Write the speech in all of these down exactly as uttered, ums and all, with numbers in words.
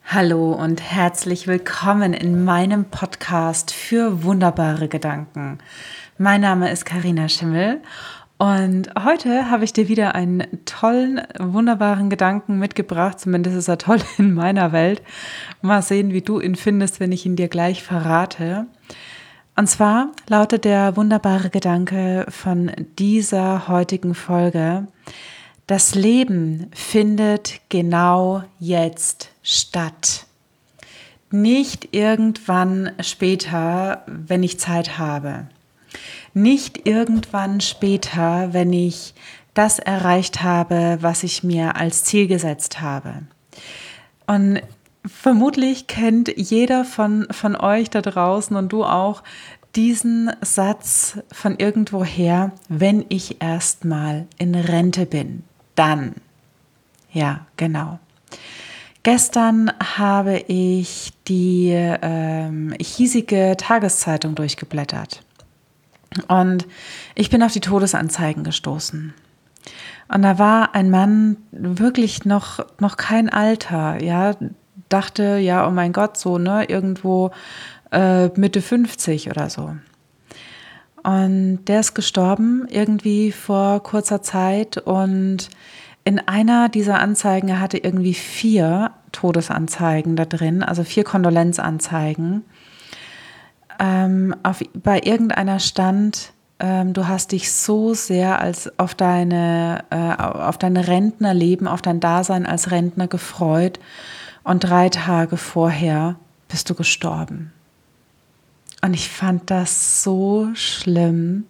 Hallo und herzlich willkommen in meinem Podcast für wunderbare Gedanken. Mein Name ist Carina Schimmel und heute habe ich dir wieder einen tollen, wunderbaren Gedanken mitgebracht. Zumindest ist er toll in meiner Welt. Mal sehen, wie du ihn findest, wenn ich ihn dir gleich verrate. Und zwar lautet der wunderbare Gedanke von dieser heutigen Folge: Das Leben findet genau jetzt statt. Nicht irgendwann später, wenn ich Zeit habe. Nicht irgendwann später, wenn ich das erreicht habe, was ich mir als Ziel gesetzt habe. Und vermutlich kennt jeder von, von euch da draußen und du auch diesen Satz von irgendwoher: Wenn ich erst mal in Rente bin, dann. Ja, genau. Gestern habe ich die ähm, hiesige Tageszeitung durchgeblättert und ich bin auf die Todesanzeigen gestoßen. Und da war ein Mann, wirklich noch, noch kein Alter, ja, dachte, ja, oh mein Gott, so, ne, irgendwo äh, Mitte fünfzig oder so. Und der ist gestorben irgendwie vor kurzer Zeit und in einer dieser Anzeigen, er hatte irgendwie vier Todesanzeigen da drin, also vier Kondolenzanzeigen. Ähm, auf, bei irgendeiner stand, ähm, du hast dich so sehr als auf deine, äh, auf dein Rentnerleben, auf dein Dasein als Rentner gefreut und drei Tage vorher bist du gestorben. Und ich fand das so schlimm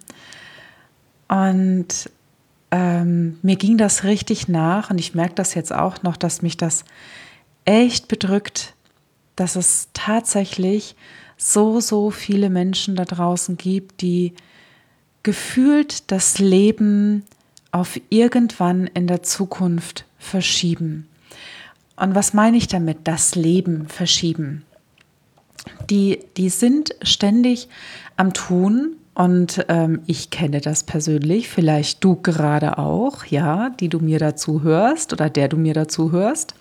und ähm, mir ging das richtig nach und ich merke das jetzt auch noch, dass mich das echt bedrückt, dass es tatsächlich so, so viele Menschen da draußen gibt, die gefühlt das Leben auf irgendwann in der Zukunft verschieben. Und was meine ich damit, das Leben verschieben? Die, die sind ständig am Tun und ähm, ich kenne das persönlich, vielleicht du gerade auch, ja, die du mir dazu hörst oder der du mir dazu hörst,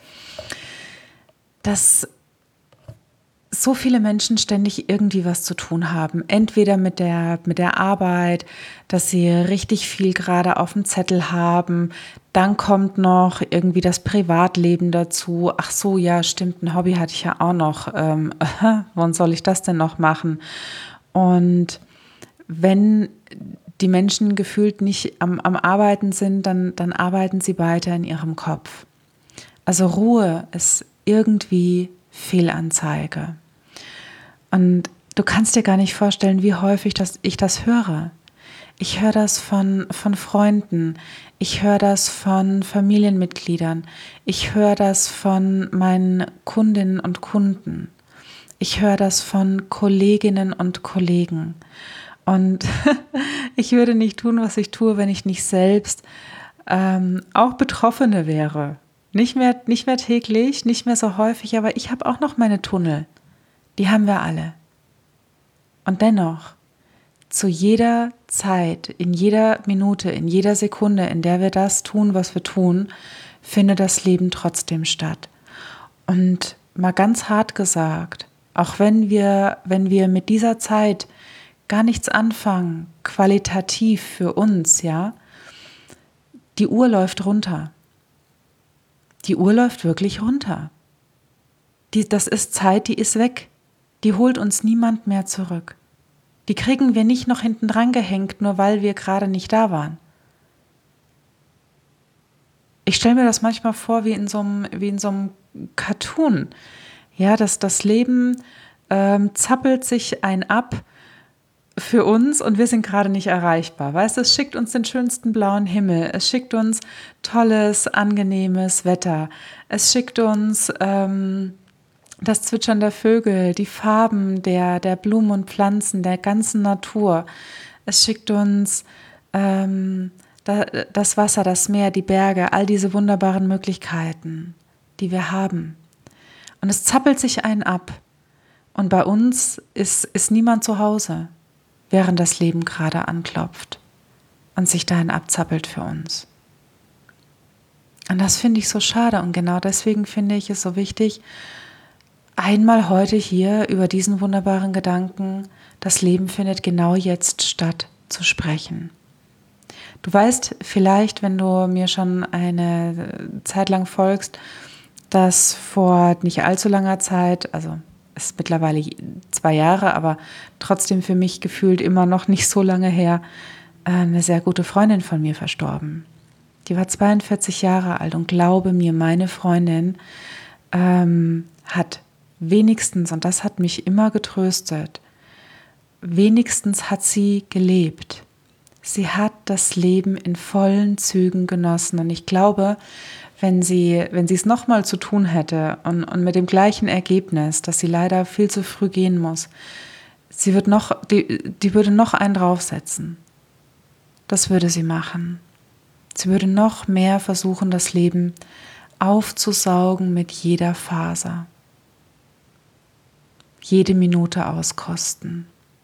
dass so viele Menschen ständig irgendwie was zu tun haben. Entweder mit der, mit der Arbeit, dass sie richtig viel gerade auf dem Zettel haben. Dann kommt noch irgendwie das Privatleben dazu. Ach so, ja, stimmt, ein Hobby hatte ich ja auch noch. Ähm, äh, wann soll ich das denn noch machen? Und wenn die Menschen gefühlt nicht am, am Arbeiten sind, dann, dann arbeiten sie weiter in ihrem Kopf. Also Ruhe ist irgendwie Fehlanzeige. Und du kannst dir gar nicht vorstellen, wie häufig das, ich das höre. Ich höre das von, von Freunden, ich höre das von Familienmitgliedern, ich höre das von meinen Kundinnen und Kunden, ich höre das von Kolleginnen und Kollegen. Und ich würde nicht tun, was ich tue, wenn ich nicht selbst ähm, auch Betroffene wäre. Nicht mehr, nicht mehr täglich, nicht mehr so häufig, aber ich habe auch noch meine Tunnel. Die haben wir alle. Und dennoch, zu jeder Zeit, in jeder Minute, in jeder Sekunde, in der wir das tun, was wir tun, findet das Leben trotzdem statt. Und mal ganz hart gesagt, auch wenn wir, wenn wir mit dieser Zeit gar nichts anfangen, qualitativ für uns, ja, die Uhr läuft runter. Die Uhr läuft wirklich runter. Die, das ist Zeit, die ist weg. Die holt uns niemand mehr zurück. Die kriegen wir nicht noch hinten dran gehängt, nur weil wir gerade nicht da waren. Ich stelle mir das manchmal vor wie in so einem, wie in so einem Cartoon. Ja, dass das Leben ähm, zappelt sich ein ab für uns und wir sind gerade nicht erreichbar. Weißt du, es schickt uns den schönsten blauen Himmel, es schickt uns tolles, angenehmes Wetter, es schickt uns ähm, das Zwitschern der Vögel, die Farben der, der Blumen und Pflanzen, der ganzen Natur. Es schickt uns ähm, da, das Wasser, das Meer, die Berge, all diese wunderbaren Möglichkeiten, die wir haben. Und es zappelt sich einen ab. Und bei uns ist, ist niemand zu Hause, während das Leben gerade anklopft und sich dahin abzappelt für uns. Und das finde ich so schade und genau deswegen finde ich es so wichtig, einmal heute hier über diesen wunderbaren Gedanken, das Leben findet genau jetzt statt, zu sprechen. Du weißt vielleicht, wenn du mir schon eine Zeit lang folgst, dass vor nicht allzu langer Zeit, also es ist mittlerweile zwei Jahre, aber trotzdem für mich gefühlt immer noch nicht so lange her, eine sehr gute Freundin von mir verstorben. Die war zweiundvierzig Jahre alt und glaube mir, meine Freundin ähm, hat wenigstens, und das hat mich immer getröstet, wenigstens hat sie gelebt. Sie hat das Leben in vollen Zügen genossen und ich glaube, wenn sie, wenn sie es nochmal zu tun hätte und, und mit dem gleichen Ergebnis, dass sie leider viel zu früh gehen muss, sie wird noch, die, die würde noch einen draufsetzen. Das würde sie machen. Sie würde noch mehr versuchen, das Leben aufzusaugen mit jeder Faser. Jede Minute auskosten.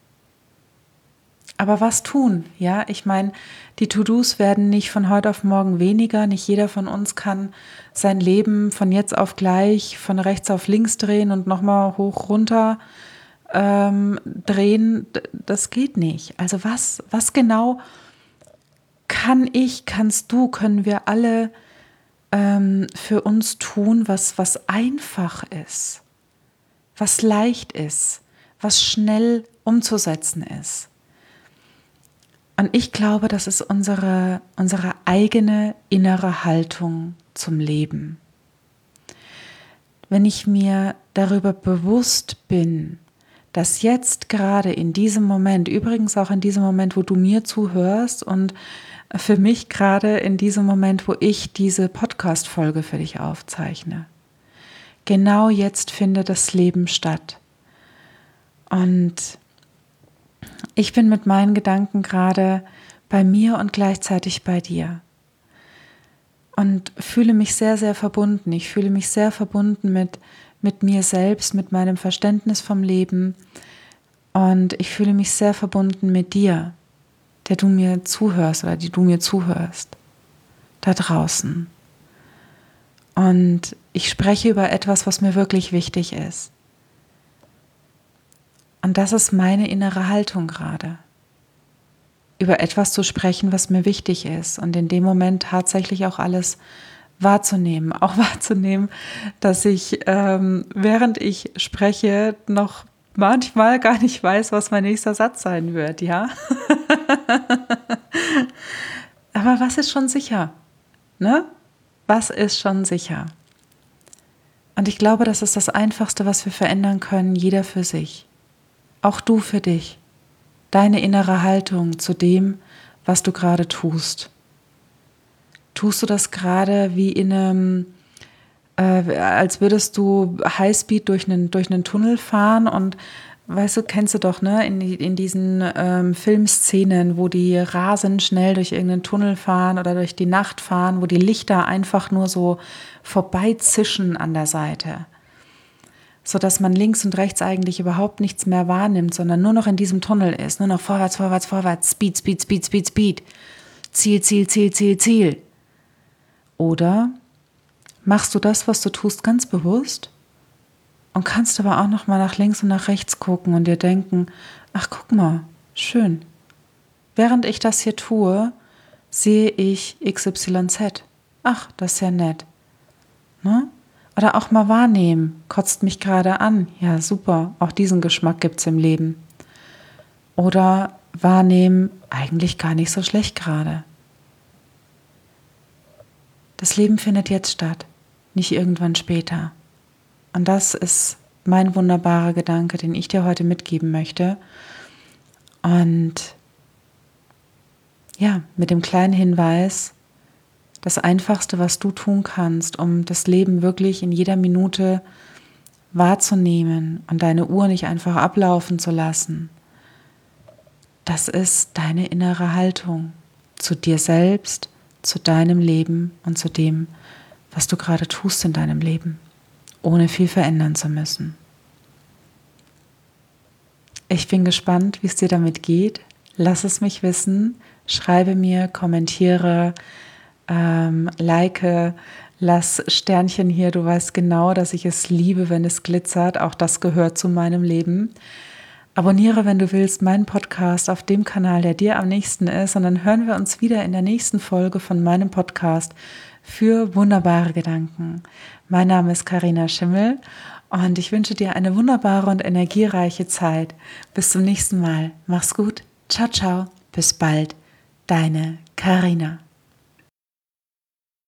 Aber was tun? Ja, ich meine, die To-Dos werden nicht von heute auf morgen weniger. Nicht jeder von uns kann sein Leben von jetzt auf gleich, von rechts auf links drehen und nochmal hoch runter ähm, drehen. Das geht nicht. Also was, was genau kann ich, kannst du, können wir alle ähm, für uns tun, was, was einfach ist, was leicht ist, was schnell umzusetzen ist? Und ich glaube, das ist unsere, unsere eigene innere Haltung zum Leben. Wenn ich mir darüber bewusst bin, dass jetzt gerade in diesem Moment, übrigens auch in diesem Moment, wo du mir zuhörst und für mich gerade in diesem Moment, wo ich diese Podcast-Folge für dich aufzeichne, genau jetzt findet das Leben statt. Und ich bin mit meinen Gedanken gerade bei mir und gleichzeitig bei dir und fühle mich sehr, sehr verbunden. Ich fühle mich sehr verbunden mit, mit mir selbst, mit meinem Verständnis vom Leben und ich fühle mich sehr verbunden mit dir, der du mir zuhörst oder die du mir zuhörst, da draußen. Und ich spreche über etwas, was mir wirklich wichtig ist. Und das ist meine innere Haltung gerade. Über etwas zu sprechen, was mir wichtig ist und in dem Moment tatsächlich auch alles wahrzunehmen. Auch wahrzunehmen, dass ich, ähm, während ich spreche, noch manchmal gar nicht weiß, was mein nächster Satz sein wird, ja. Aber was ist schon sicher? Ne? Was ist schon sicher? Und ich glaube, das ist das Einfachste, was wir verändern können, jeder für sich. Auch du für dich, deine innere Haltung zu dem, was du gerade tust. Tust du das gerade wie in einem, äh, als würdest du Highspeed durch einen, durch einen Tunnel fahren und weißt du, kennst du doch, ne, in, in diesen ähm, Filmszenen, wo die rasend schnell durch irgendeinen Tunnel fahren oder durch die Nacht fahren, wo die Lichter einfach nur so vorbeizischen an der Seite, sodass man links und rechts eigentlich überhaupt nichts mehr wahrnimmt, sondern nur noch in diesem Tunnel ist, nur noch vorwärts, vorwärts, vorwärts, Speed, Speed, Speed, Speed, Speed, Ziel, Ziel, Ziel, Ziel, Ziel. Oder machst du das, was du tust, ganz bewusst und kannst aber auch noch mal nach links und nach rechts gucken und dir denken, ach guck mal, schön. Während ich das hier tue, sehe ich X Y Z. Ach, das ist ja nett. Ne? Oder auch mal wahrnehmen, kotzt mich gerade an. Ja, super, auch diesen Geschmack gibt es im Leben. Oder wahrnehmen, eigentlich gar nicht so schlecht gerade. Das Leben findet jetzt statt, nicht irgendwann später. Und das ist mein wunderbarer Gedanke, den ich dir heute mitgeben möchte. Und ja, mit dem kleinen Hinweis, das Einfachste, was du tun kannst, um das Leben wirklich in jeder Minute wahrzunehmen und deine Uhr nicht einfach ablaufen zu lassen, das ist deine innere Haltung zu dir selbst, zu deinem Leben und zu dem, was du gerade tust in deinem Leben, ohne viel verändern zu müssen. Ich bin gespannt, wie es dir damit geht. Lass es mich wissen, schreibe mir, kommentiere, ähm, like Lass Sternchen hier, du weißt genau, dass ich es liebe, wenn es glitzert. Auch das gehört zu meinem Leben. Abonniere, wenn du willst, meinen Podcast auf dem Kanal, der dir am nächsten ist. Und dann hören wir uns wieder in der nächsten Folge von meinem Podcast für wunderbare Gedanken. Mein Name ist Carina Schimmel und ich wünsche dir eine wunderbare und energiereiche Zeit. Bis zum nächsten Mal. Mach's gut. Ciao, ciao. Bis bald. Deine Carina.